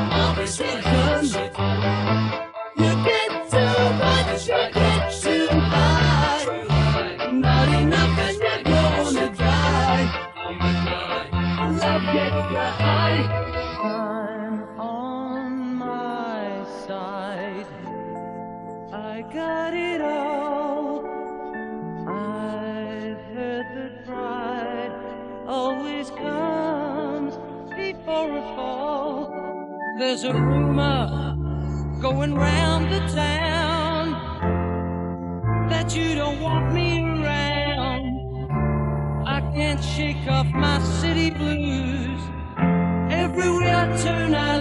oxygen. You get too much, you get too high. Not enough and you're gonna die. Love gets you high. I'm on my side. I got it all. I've heard that pride always comes before a fall. There's a rumor going round the town that you don't want me around. I can't shake off my city blues. Everywhere I turn I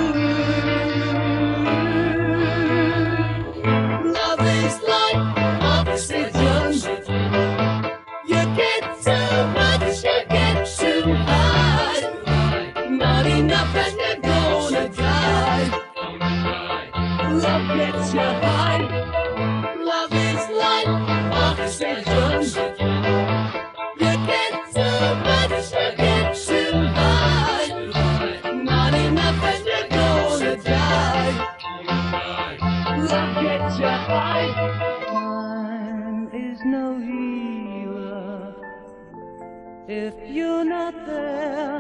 lose. Love is like oxygen. You get too much, you get too high. Not enough and you're gonna die. Love gets you high. Love is like oxygen. You get too much, you get too high. Not enough and you're gonna die. Love gets you high. Time is no healer if you're not there.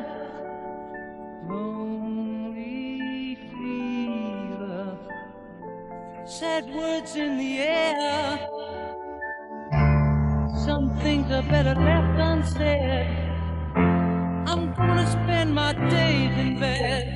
Lonely fever, sad words in the air. Some things are better left unsaid. I'm gonna spend my days in bed.